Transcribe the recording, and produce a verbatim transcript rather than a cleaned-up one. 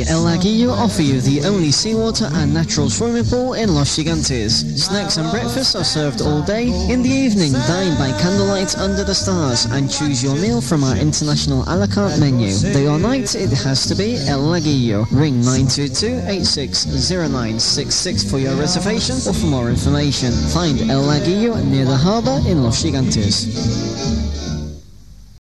Today, El Laguillo offer you the only seawater and natural swimming pool in Los Gigantes. Snacks and breakfast are served all day. In the evening, dine by candlelight under the stars and choose your meal from our international a la carte menu. Day or night, it has to be El Laguillo. Ring nine two two, eight six zero nine six six for your reservation or for more information. Find El Laguillo near the harbour in Los Gigantes.